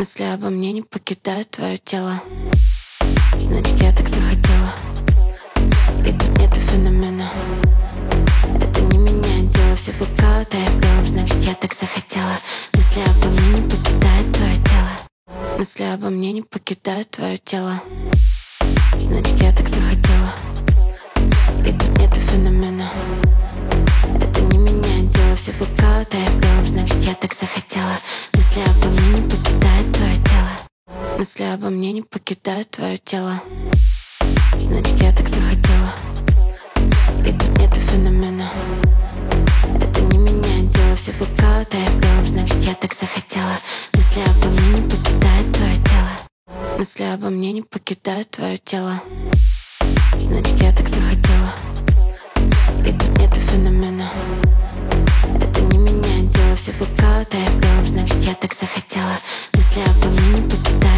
Мысли обо мне не покидают твое тело. Значит, я так захотела. И тут нету феномена. Это не меняет дело, все бокалы, да я в белом. Значит, я так захотела. Мысли обо мне не покидают твое тело. Мысли обо мне не покидают твое тело. Значит, я так захотела. И тут нету феномена. Это не меняет дело, все бокалы, да я в белом. Значит, я так захотела. Мысли обо мне не покидают твое тело. Мысли обо мне не покидают твое тело. Значит, я так захотела. И тут нету феномена. Это не меняет дело, все бокалы, да я в белом. Значит, я так захотела. Мысли обо мне не покидают твое тело. Мысли обо мне не покидают твое тело. Значит, я так захотела. И тут нету феномена. Это не меняет дело, все бокалы, да я в белом. Значит, я так захотела. Мысли обо мне не покидают.